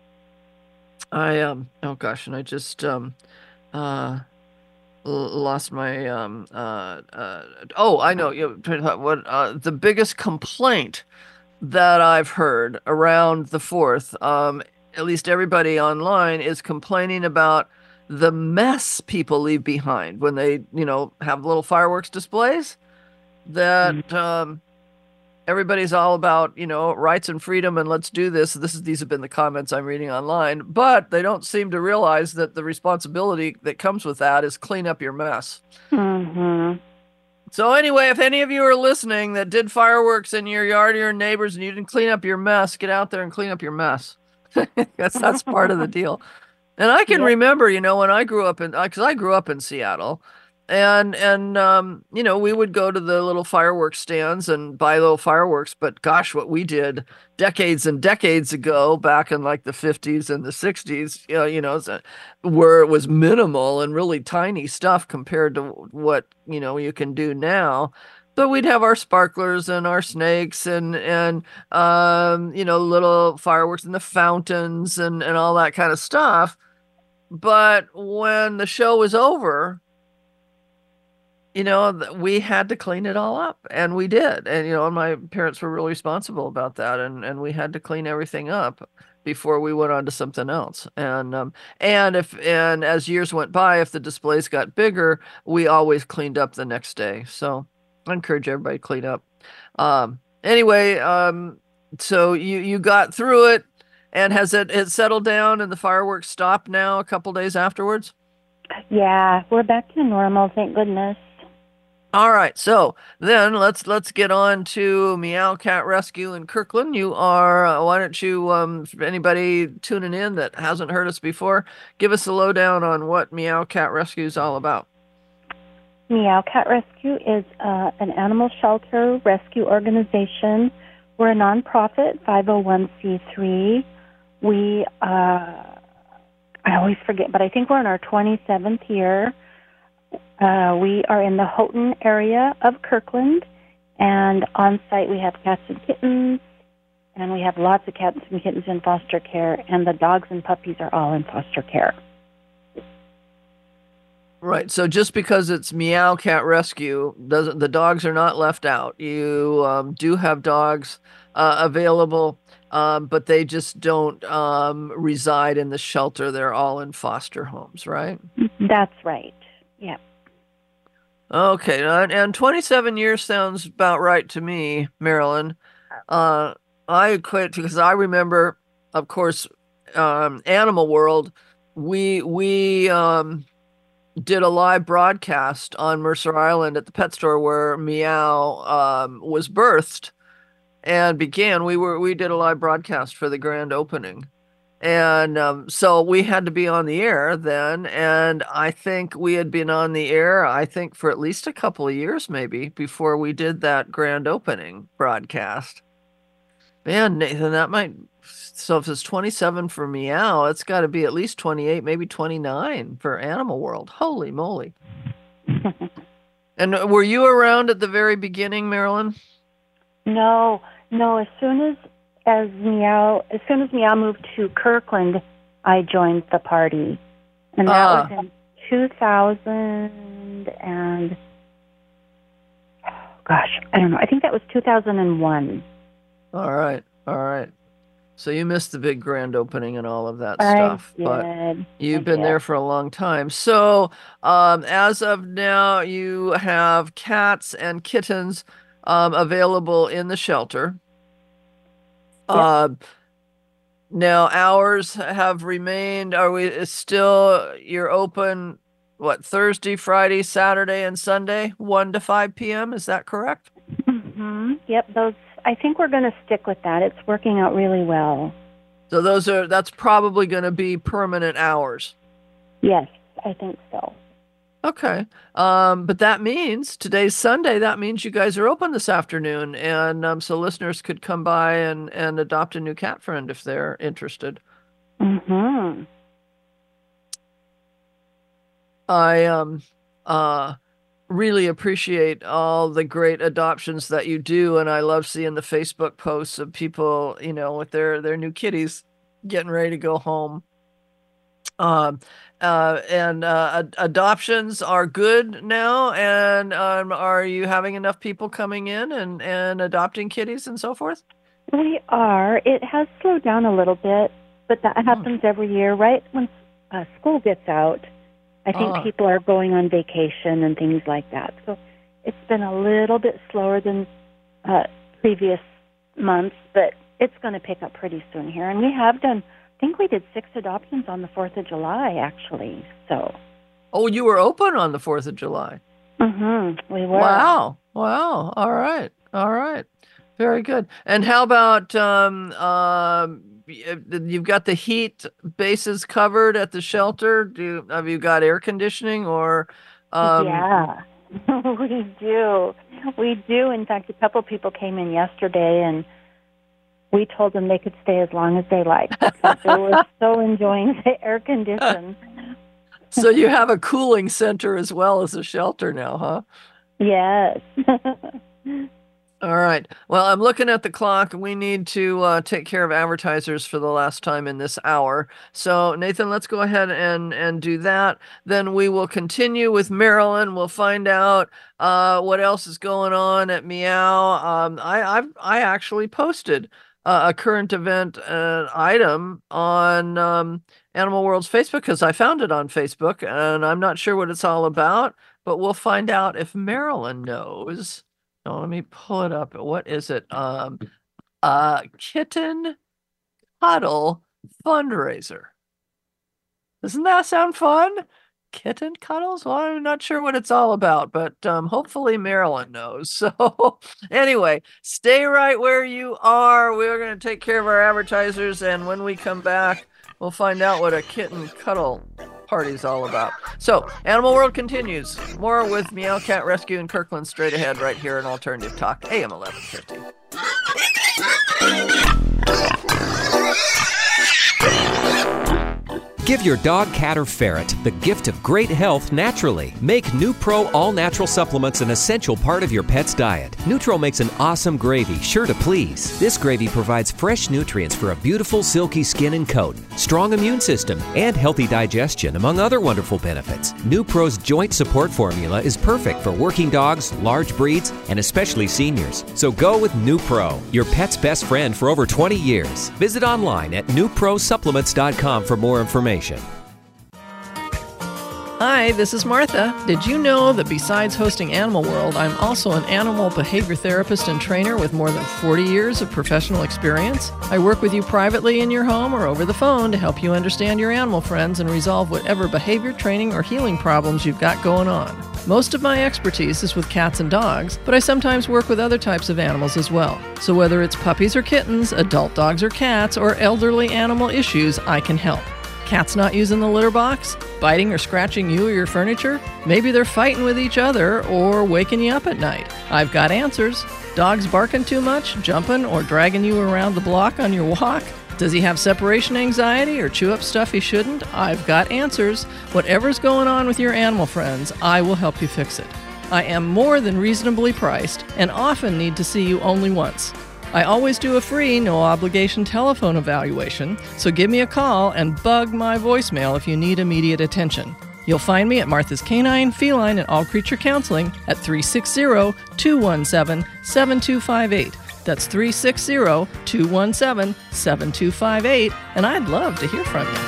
I um, oh gosh, and I just um, uh. l- lost my um uh, uh oh I know you know, what uh the biggest complaint that I've heard around the fourth um at least everybody online is complaining about the mess people leave behind when they, you know, have little fireworks displays. That um, everybody's all about, you know, rights and freedom and let's do this. This is these have been the comments I'm reading online, but they don't seem to realize that the responsibility that comes with that is clean up your mess. Mm-hmm. So anyway, if any of you are listening that did fireworks in your yard or your neighbors and you didn't clean up your mess, get out there and clean up your mess. that's that's part of the deal. And I can Yep. remember, you know, when I grew up in, because I grew up in Seattle, and and um, you know, we would go to the little fireworks stands and buy little fireworks. But gosh, what we did decades and decades ago, back in like the fifties and the sixties, you know, you know, where it was minimal and really tiny stuff compared to what, you know, you can do now. So we'd have our sparklers and our snakes and and um, you know, little fireworks and the fountains and and all that kind of stuff. But when the show was over, you know, we had to clean it all up, and we did. And, you know, my parents were really responsible about that. And, and we had to clean everything up before we went on to something else. And, um, and if, and as years went by, if the displays got bigger, we always cleaned up the next day. So I encourage everybody to clean up. Um, anyway, um, so you, you got through it, and has it, it settled down and the fireworks stopped now a couple days afterwards? Yeah, we're back to normal, thank goodness. All right, so then let's let's get on to Meow Cat Rescue in Kirkland. You are, uh, why don't you, um, for anybody tuning in that hasn't heard us before, give us a lowdown on what Meow Cat Rescue is all about. Meow Cat Rescue is uh, an animal shelter rescue organization. We're a nonprofit, five oh one c three. We, uh, I always forget, but I think we're in our twenty-seventh year. Uh, we are in the Houghton area of Kirkland, and on site we have cats and kittens, and we have lots of cats and kittens in foster care, and the dogs and puppies are all in foster care. Right. So just because it's Meow Cat Rescue, doesn't the dogs are not left out. You um, do have dogs uh, available, um, but they just don't um, reside in the shelter. They're all in foster homes, right? That's right. Yeah. Okay, and, and twenty-seven years sounds about right to me, Marilyn. Uh, I quit because I remember, of course, um, Animal World. We we um, did a live broadcast on Mercer Island at the pet store where Meow um, was birthed and began. We were we did a live broadcast for the grand opening. And um, so we had to be on the air then. And I think we had been on the air, I think, for at least a couple of years, maybe, before we did that grand opening broadcast. Man, Nathan, that might... So if it's twenty-seven for Meow, it's got to be at least twenty-eight, maybe twenty-nine for Animal World. Holy moly. And were you around at the very beginning, Marilyn? No, no. As soon as as Meow, as soon as Meow moved to Kirkland, I joined the party, and that Ah. was in two thousand and gosh, I don't know. I think that was two thousand one. All right, all right. So you missed the big grand opening and all of that I stuff, did. but you've I been did. there for a long time. So um, as of now, you have cats and kittens um, available in the shelter. Yep. Uh, now hours have remained. Are we is still you're open? What, Thursday, Friday, Saturday, and Sunday, one to five p.m. Is that correct? Mm-hmm. Yep, those. I think we're going to stick with that. It's working out really well. So those are that's probably going to be permanent hours. Yes, I think so. Okay. Um, but that means today's Sunday. That means you guys are open this afternoon. And um, so listeners could come by and, and adopt a new cat friend if they're interested. Mm-hmm. I um, uh, really appreciate all the great adoptions that you do. And I love seeing the Facebook posts of people, you know, with their, their new kitties getting ready to go home. Um, uh, and uh, ad- adoptions are good now. And um, are you having enough people coming in and, and adopting kitties and so forth? We are. It has slowed down a little bit. but that happens every year, right when uh, school gets out. I think Ah. people are going on vacation and things like that. So it's been a little bit slower than uh, previous months, but it's going to pick up pretty soon here. And we have done, I think we did six adoptions on the fourth of July, actually. So. Oh, you were open on the fourth of July. Mm-hmm. We were. Wow. Wow. All right. All right. Very good. And how about um, uh, you've got the heat bases covered at the shelter? Do you, have you got air conditioning or? Um... Yeah, we do. We do. In fact, a couple people came in yesterday, and we told them they could stay as long as they liked because they were so enjoying the air condition. So you have a cooling center as well as a shelter now, huh? Yes. All right. Well, I'm looking at the clock. We need to uh, take care of advertisers for the last time in this hour. So, Nathan, let's go ahead and, and do that. Then we will continue with Marilyn. We'll find out uh, what else is going on at Meow. Um, I I've, I actually posted uh, a current event uh, item on um, Animal World's Facebook because I found it on Facebook, and I'm not sure what it's all about, but we'll find out if Marilyn knows. Oh, let me pull it up. What is it? Um, uh, Kitten Cuddle Fundraiser. Doesn't that sound fun? Kitten cuddles? Well, I'm not sure what it's all about, but um, hopefully Marilyn knows. So anyway, stay right where you are. We're going to take care of our advertisers, and when we come back, we'll find out what a kitten cuddle party's all about. So, Animal World continues. More with Meow Cat Rescue in Kirkland straight ahead right here on Alternative Talk, A M eleven fifty. Give your dog, cat, or ferret the gift of great health naturally. Make NuPro all-natural supplements an essential part of your pet's diet. Nutro makes an awesome gravy, sure to please. This gravy provides fresh nutrients for a beautiful, silky skin and coat, strong immune system, and healthy digestion, among other wonderful benefits. NuPro's joint support formula is perfect for working dogs, large breeds, and especially seniors. So go with NuPro, your pet's best friend for over twenty years. Visit online at new pro supplements dot com for more information. Hi, this is Martha. Did you know that besides hosting Animal World, I'm also an animal behavior therapist and trainer with more than forty years of professional experience? I work with you privately in your home or over the phone to help you understand your animal friends and resolve whatever behavior training or healing problems you've got going on. Most of my expertise is with cats and dogs, but I sometimes work with other types of animals as well. So whether it's puppies or kittens, adult dogs or cats, or elderly animal issues, I can help. Cats not using the litter box? Biting or scratching you or your furniture? Maybe they're fighting with each other or waking you up at night. I've got answers. Dogs barking too much, jumping, or dragging you around the block on your walk? Does he have separation anxiety or chew up stuff he shouldn't? I've got answers. Whatever's going on with your animal friends, I will help you fix it. I am more than reasonably priced and often need to see you only once. I always do a free, no-obligation telephone evaluation, so give me a call and bug my voicemail if you need immediate attention. You'll find me at Martha's Canine, Feline, and All Creature Counseling at three six zero, two one seven, seven two five eight. That's three six zero, two one seven, seven two five eight, and I'd love to hear from you.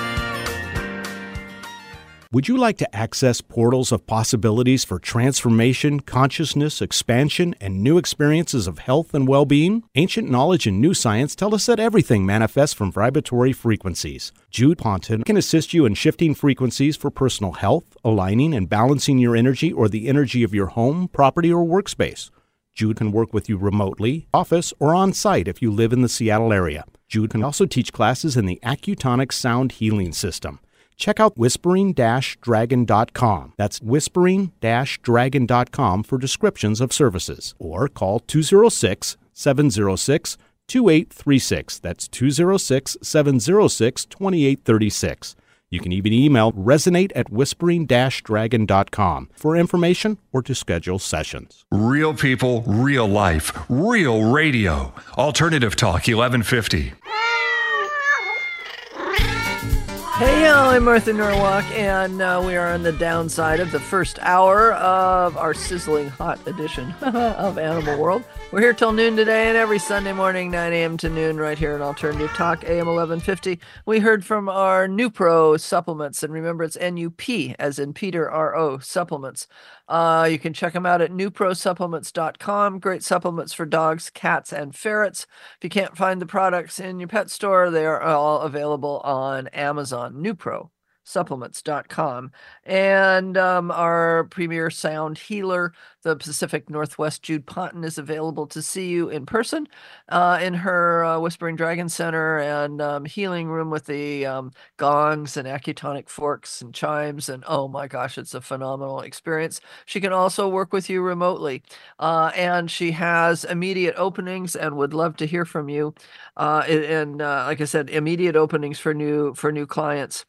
Would you like to access portals of possibilities for transformation, consciousness, expansion, and new experiences of health and well-being? Ancient knowledge and new science tell us that everything manifests from vibratory frequencies. Jude Ponton can assist you in shifting frequencies for personal health, aligning and balancing your energy or the energy of your home, property, or workspace. Jude can work with you remotely, office, or on-site if you live in the Seattle area. Jude can also teach classes in the Accutonic Sound Healing System. Check out whispering dash dragon dot com. That's whispering dash dragon dot com for descriptions of services. Or call two oh six, seven oh six, two eight three six. That's two oh six, seven oh six, two eight three six. You can even email resonate at whispering dash dragon dot com for information or to schedule sessions. Real people, real life, real radio. Alternative Talk eleven fifty. Hey, y'all, I'm Martha Norwalk, and uh, we are on the downside of the first hour of our sizzling hot edition of Animal World. We're here till noon today, and every Sunday morning, nine a.m. to noon, right here in Alternative Talk, A M eleven fifty. We heard from our NuPro supplements, and remember, it's N U P, as in Peter, R O, supplements. Uh, you can check them out at new pro supplements dot com. Great supplements for dogs, cats, and ferrets. If you can't find the products in your pet store, they are all available on Amazon. new pro supplements dot com. And um, our premier sound healer, the Pacific Northwest Jude Ponton, is available to see you in person uh, in her uh, Whispering Dragon Center and um, healing room with the um, gongs and acutonic forks and chimes. And oh my gosh, it's a phenomenal experience. She can also work with you remotely. Uh, and she has immediate openings and would love to hear from you. Uh, and uh, like I said, immediate openings for new for new clients.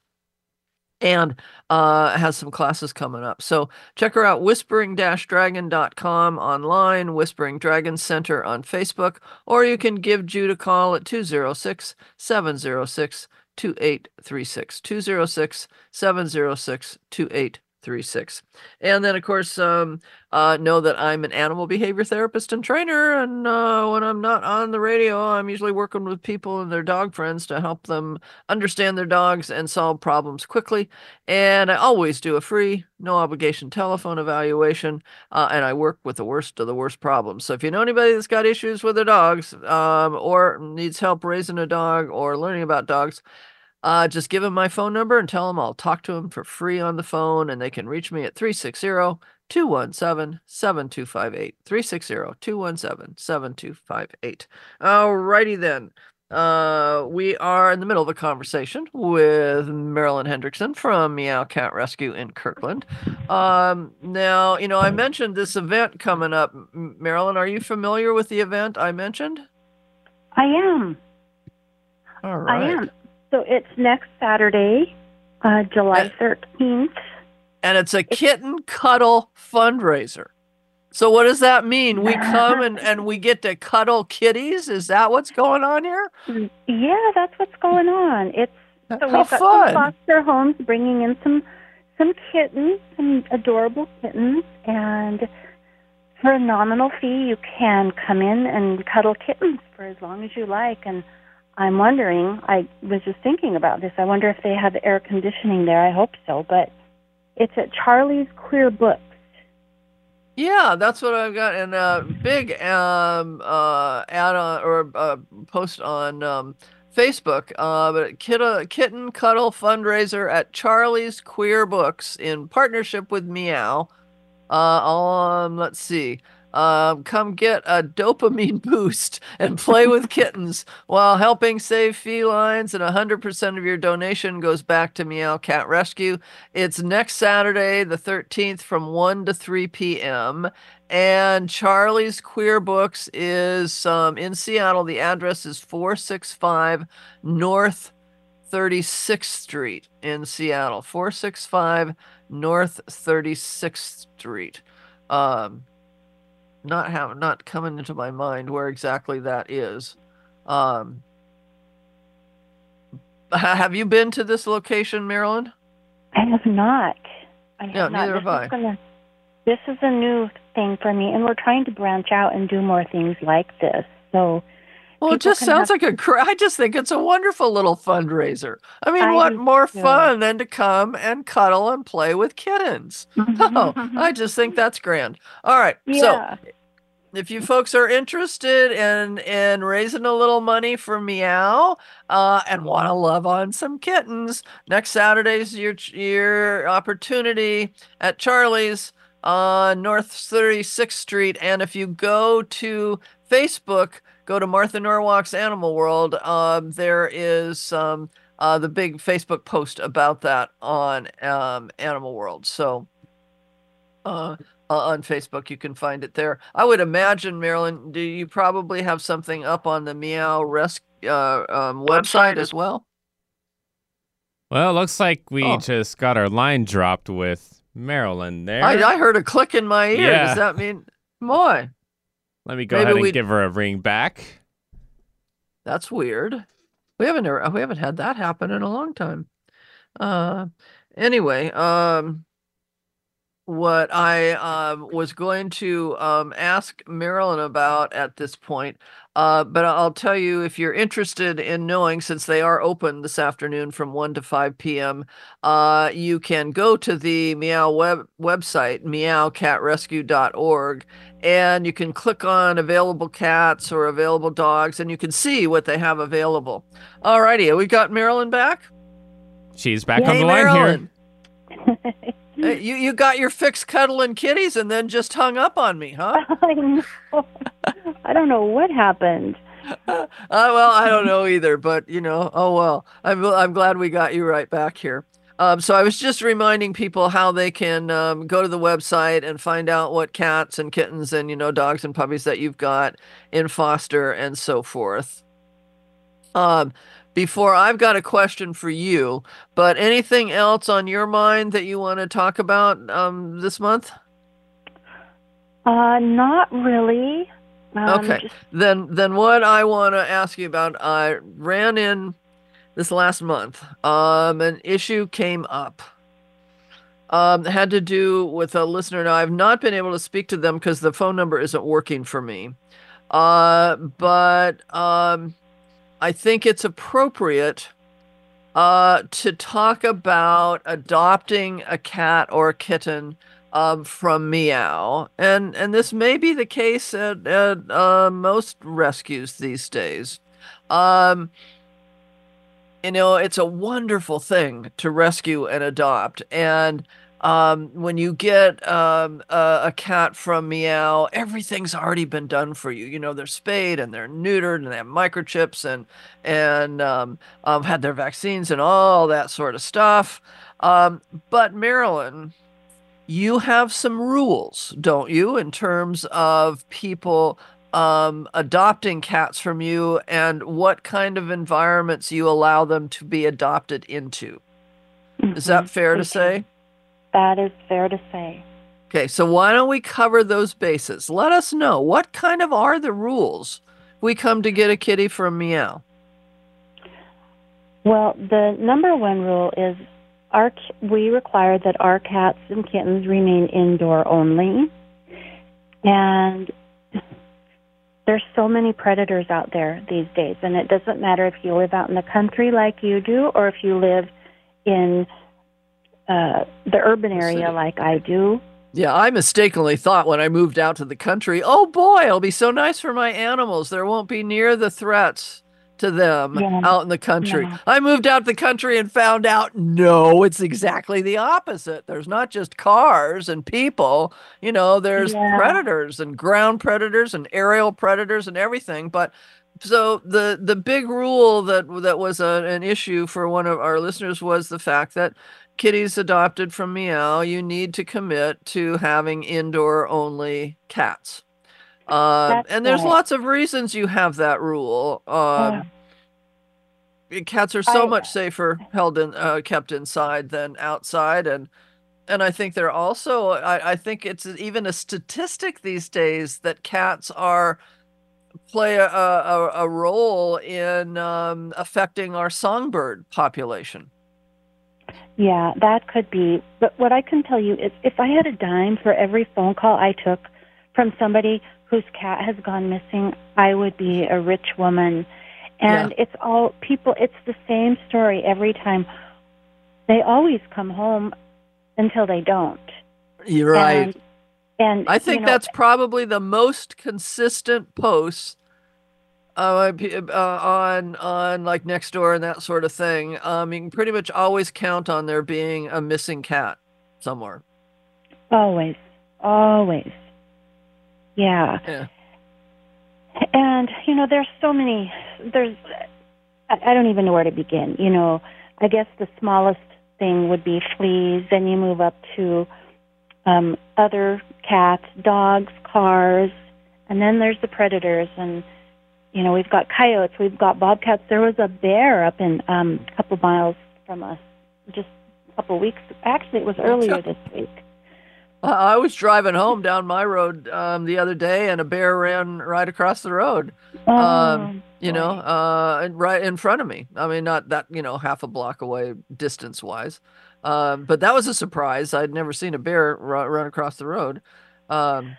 And uh, has some classes coming up. So check her out, whispering dash dragon dot com online, Whispering Dragon Center on Facebook, or you can give Jude a call at two oh six, seven oh six, two eight three six, two oh six, seven oh six, two eight three six. And then, of course, um, uh, know that I'm an animal behavior therapist and trainer, and uh, when I'm not on the radio, I'm usually working with people and their dog friends to help them understand their dogs and solve problems quickly. And I always do a free, no obligation telephone evaluation, uh, and I work with the worst of the worst problems. So if you know anybody that's got issues with their dogs, um, or needs help raising a dog or learning about dogs, Uh, just give them my phone number and tell them I'll talk to them for free on the phone, and they can reach me at three six zero, two one seven, seven two five eight. three six zero, two one seven, seven two five eight. Alrighty then. Uh, we are in the middle of a conversation with Marilyn Hendrickson from Meow Cat Rescue in Kirkland. Um, now, you know, I mentioned this event coming up. Marilyn, are you familiar with the event I mentioned? I am. All right. I am. So it's next Saturday, uh, July thirteenth. And it's a kitten cuddle fundraiser. So what does that mean? We come and, and we get to cuddle kitties? Is that what's going on here? Yeah, that's what's going on. It's so How we've got fun. some foster homes bringing in some some kittens, some adorable kittens, and for a nominal fee, you can come in and cuddle kittens for as long as you like. And I'm wondering, I was just thinking about this, I wonder if they have air conditioning there. I hope so, but it's at Charlie's Queer Books. Yeah, that's what I've got. And a big um, uh, ad on, or uh, post on um, Facebook, uh, but kid, kitten cuddle fundraiser at Charlie's Queer Books in partnership with Meow. Uh, um, let's see. Um, come get a dopamine boost and play with kittens while helping save felines, and one hundred percent of your donation goes back to Meow Cat Rescue. It's next Saturday, the thirteenth, from one to three p.m. And Charlie's Queer Books is um, in Seattle. The address is four sixty-five North thirty-sixth Street in Seattle. four sixty-five North thirty-sixth Street. Um, Not have not coming into my mind where exactly that is. Um, have you been to this location, Marilyn? I have not. I have Yeah, not. neither this have I. Is gonna, this is a new thing for me, and we're trying to branch out and do more things like this. So, Well, it people just can sounds have- like a. cr- I just think it's a wonderful little fundraiser. I mean, I what do more too. fun than to come and cuddle and play with kittens? Oh, I just think that's grand. All right, so. yeah. If you folks are interested in in raising a little money for Meow uh, and want to love on some kittens, next Saturday's your your opportunity at Charlie's on North thirty-sixth Street. And if you go to Facebook, go to Martha Norwalk's Animal World, um, there is um, uh, the big Facebook post about that on um, Animal World. So. Uh, Uh, on Facebook, you can find it there. I would imagine, Marilyn, do you probably have something up on the Meow Res uh, um, website as well? Well, it looks like we Oh. just got our line dropped with Marilyn there. I, I heard a click in my ear. Yeah. Does that mean, boy, Let me go maybe ahead and we'd- give her a ring back. that's weird. We haven't we haven't had that happen in a long time. Uh, anyway, um, what I um, was going to um, ask Marilyn about at this point, uh, but I'll tell you if you're interested in knowing, since they are open this afternoon from one to five p.m., uh, you can go to the Meow web website, meow cat rescue dot org, and you can click on available cats or available dogs, and you can see what they have available. All righty, we got Marilyn back? She's back Yeah. on Hey, the line Marilyn. here. Hey, you you got your fix cuddling kitties and then just hung up on me, huh? I know. I don't know what happened. Uh, well, I don't know either, but you know, oh well. I'm I'm glad we got you right back here. Um, so I was just reminding people how they can um, go to the website and find out what cats and kittens and you know dogs and puppies that you've got in foster and so forth. Um, before I've got a question for you, but anything else on your mind that you want to talk about um, this month? Uh, not really. Um, Okay, just- then then what I want to ask you about, I ran in this last month. Um, an issue came up. Um, it had to do with a listener. Now I've not been able to speak to them because the phone number isn't working for me. Uh, but um, I think it's appropriate uh, to talk about adopting a cat or a kitten um, from Meow, and and this may be the case at, at uh, most rescues these days. Um, you know, it's a wonderful thing to rescue and adopt, and um, when you get um, a, a cat from Meow, everything's already been done for you. You know, they're spayed and they're neutered and they have microchips and and um, um, had their vaccines and all that sort of stuff. Um, but Marilyn, you have some rules, don't you, in terms of people um, adopting cats from you and what kind of environments you allow them to be adopted into. Is that Mhm. fair to We say? do. That is fair to say. Okay, so why don't we cover those bases? Let us know, what kind of are the rules if we come to get a kitty from Meow? Well, the number one rule is our ki- we require that our cats and kittens remain indoor only. And there's so many predators out there these days, and it doesn't matter if you live out in the country like you do or if you live in uh, the urban area city. like I do. Yeah, I mistakenly thought when I moved out to the country, oh boy, it'll be so nice for my animals. There won't be near the threats to them Yeah. out in the country. Yeah. I moved out to the country and found out, no, it's exactly the opposite. There's not just cars and people, you know, there's Yeah. predators and ground predators and aerial predators and everything. But so the the big rule that that was a, an issue for one of our listeners was the fact that kitties adopted from Meow, you need to commit to having indoor only cats. Um, That's and there's right. lots of reasons you have that rule. Um, cats are so I- much safer held in, uh, kept inside than outside, and and I think they're also. I, I think it's even a statistic these days that cats are play a a, a role in um, affecting our songbird population. Yeah, that could be. But what I can tell you is if I had a dime for every phone call I took from somebody whose cat has gone missing, I would be a rich woman. And Yeah. it's all people, it's the same story every time. They always come home until they don't. You're right. And, and I think you know, that's probably the most consistent posts uh, p- uh, on on like Nextdoor and that sort of thing. Um, you can pretty much always count on there being a missing cat somewhere. always, always. Yeah. Yeah. And, you know, there's so many, there's, I I don't even know where to begin. You know, I guess the smallest thing would be fleas. Then you move up to um, other cats, dogs, cars, and then there's the predators. And, you know, we've got coyotes, we've got bobcats. There was a bear up in um, a couple miles from us just a couple weeks. Actually, it was earlier this week. I was driving home down my road um, the other day, and a bear ran right across the road. Oh, Um, you boy. know, uh, and right in front of me. I mean, not that, you know, half a block away distance wise. Um, but that was a surprise. I'd never seen a bear ru- run across the road. Um,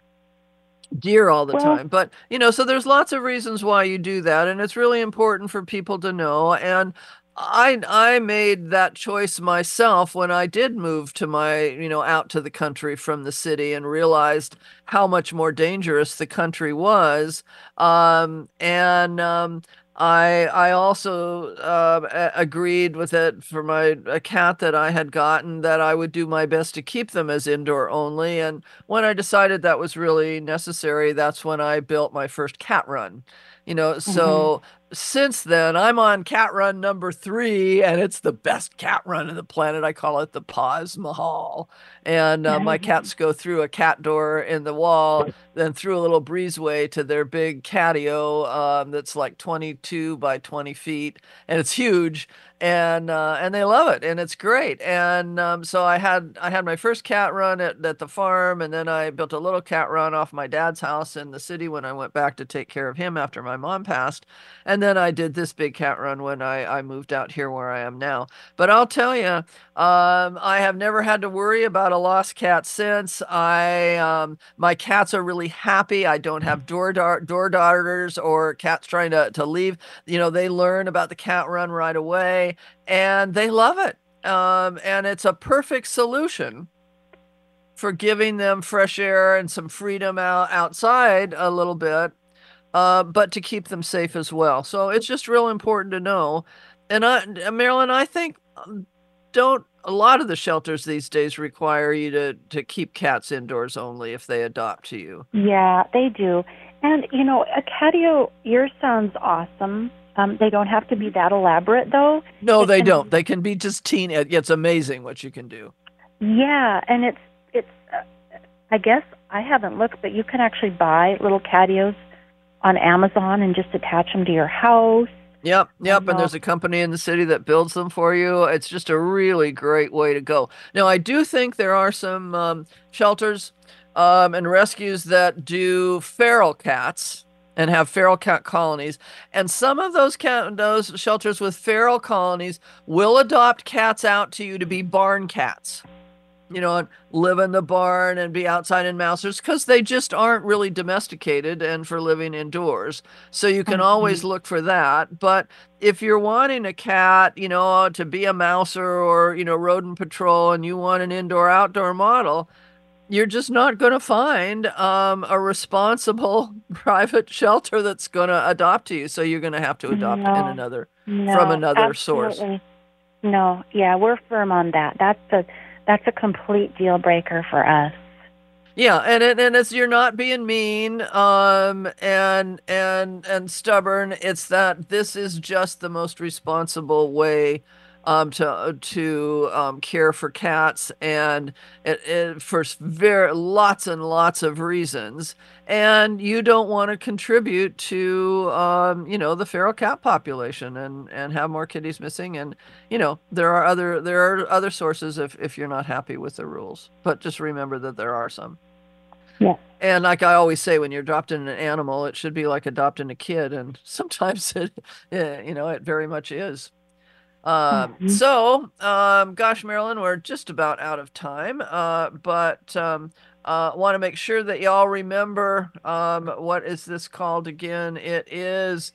deer all the Well, time. But, you know, so there's lots of reasons why you do that, and it's really important for people to know. And I I made that choice myself when I did move to my, you know, out to the country from the city and realized how much more dangerous the country was. Um, and um, I I also uh, a- agreed with it for my a cat that I had gotten that I would do my best to keep them as indoor only. And when I decided that was really necessary, that's when I built my first cat run. You know, mhm. so since then, I'm on cat run number three, and it's the best cat run on the planet. I call it the Paz Mahal. And uh, my cats go through a cat door in the wall, then through a little breezeway to their big catio um, that's like twenty-two by twenty feet, and it's huge. And uh, and they love it, and it's great. And um, so I had I had my first cat run at, at the farm, and then I built a little cat run off my dad's house in the city when I went back to take care of him after my mom passed. And then I did this big cat run when I, I moved out here where I am now. But I'll tell you, um, I have never had to worry about a lost cat since. I um, my cats are really happy. I don't have door dar- door darters or cats trying to, to leave. You know, they learn about the cat run right away, and they love it. Um, and it's a perfect solution for giving them fresh air and some freedom out outside a little bit, uh, but to keep them safe as well. So it's just real important to know. And I, Marilyn, I think um, don't a lot of the shelters these days require you to to keep cats indoors only if they adopt to you. Yeah, they do. And, you know, a catio, yours sounds awesome. Um, they don't have to be that elaborate, though. No, It they can don't. be, They can be just teen. It's amazing what you can do. yeah, and it's, it's. Uh, I guess I haven't looked, but you can actually buy little catios on Amazon and just attach them to your house. Yep, I yep. And know. there's a company in the city that builds them for you. It's just a really great way to go. Now, I do think there are some um, shelters um, and rescues that do feral cats and have feral cat colonies. And some of those cat those shelters with feral colonies will adopt cats out to you to be barn cats, you know, and live in the barn and be outside in mousers because they just aren't really domesticated and for living indoors. So you can always Mhm. look for that. But if you're wanting a cat, you know, to be a mouser or, you know, rodent patrol and you want an indoor outdoor model, you're just not going to find um, a responsible private shelter that's going to adopt you. So you're going to have to adopt in No, another from no, another source. absolutely. No, yeah, we're firm on that. That's a that's a complete deal breaker for us. Yeah, and it, and it's you're not being mean um and and and stubborn. It's that this is just the most responsible way um to to um care for cats, and it, it for very lots and lots of reasons. And you don't want to contribute to um you know the feral cat population and and have more kitties missing. And you know there are other there are other sources if if you're not happy with the rules, but just remember that there are some. Yeah. And like I always say, when you're adopting an animal, it should be like adopting a kid, and sometimes it, eh, you know, it very much is. Um, Hmm. so, um, gosh, Marilyn, we're just about out of time, uh, but um, uh, want to make sure that y'all remember um, what is this called again? It is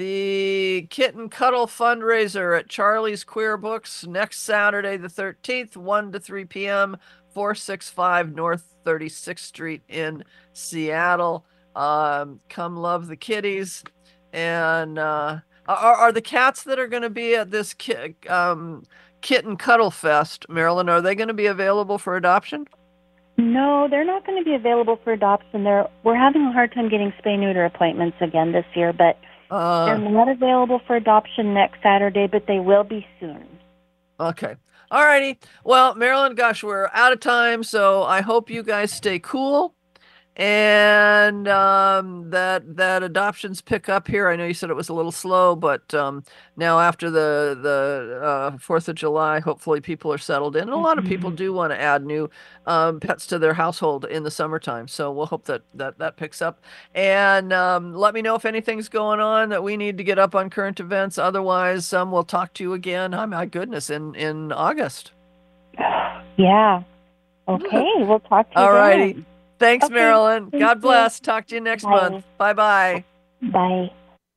the Kitten Cuddle fundraiser at Charlie's Queer Books next Saturday, the thirteenth, one to three p m, four sixty-five North thirty-sixth Street in Seattle. Um, come love the kitties. And uh, are, are the cats that are going to be at this ki- um, Kitten Cuddle Fest, Marilyn, are they going to be available for adoption? No, they're not going to be available for adoption. They're we're having a hard time getting spay neuter appointments again this year, but Uh, they're not available for adoption next Saturday, but they will be soon. okay. All righty. Well, Marilyn, gosh, we're out of time, so I hope you guys stay cool. and um, that that adoptions pick up here. I know you said it was a little slow, but um, now after the the uh, Fourth of July, hopefully people are settled in, and a lot of people do want to add new um, pets to their household in the summertime. So we'll hope that that that picks up. And um, let me know if anything's going on that we need to get up on current events. Otherwise, um, we'll talk to you again. Oh my goodness, in in August. Yeah. Okay, we'll talk to you All righty. then. Thanks, Okay, Marilyn. thank God you. bless. Talk to you next Bye. month. Bye-bye. Bye.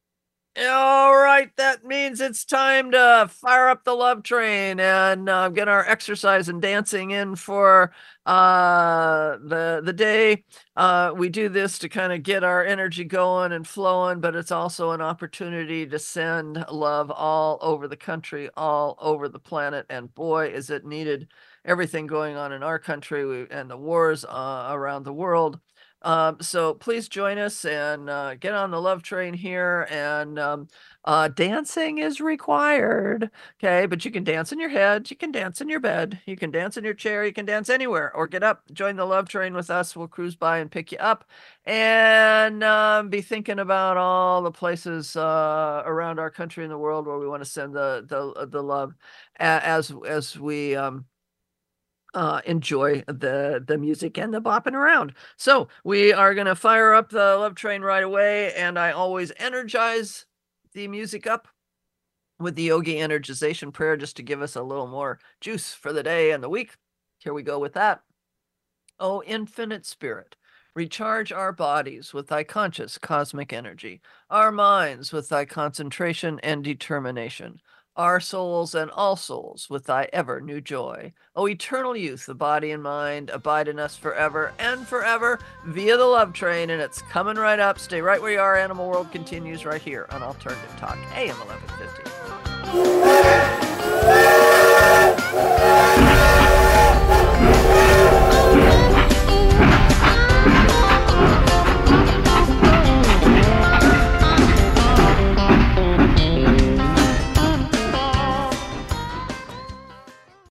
All right, that means it's time to fire up the love train and uh, get our exercise and dancing in for uh, the the day. Uh, we do this to kind of get our energy going and flowing, but it's also an opportunity to send love all over the country, all over the planet, and boy, is it needed. Everything going on in our country we, and the wars uh, around the world. Um, so please join us and uh, get on the love train here. And um, uh, dancing is required. Okay. But you can dance in your head. You can dance in your bed. You can dance in your chair. You can dance anywhere, or get up, join the love train with us. We'll cruise by and pick you up, and um, be thinking about all the places uh, around our country and the world where we want to send the, the, the love as, as we, um, Uh, enjoy the the music and the bopping around. So we are going to fire up the love train right away, and I always energize the music up with the yogi energization prayer just to give us a little more juice for the day and the week. Here we go with that. Oh, infinite spirit, recharge our bodies with thy conscious cosmic energy, our minds with thy concentration and determination, our souls and all souls with thy ever new joy. O eternal youth of body and mind, abide in us forever and forever via the love train, and it's coming right up. Stay right where you are. Animal World continues right here on Alternative Talk, A M eleven fifty.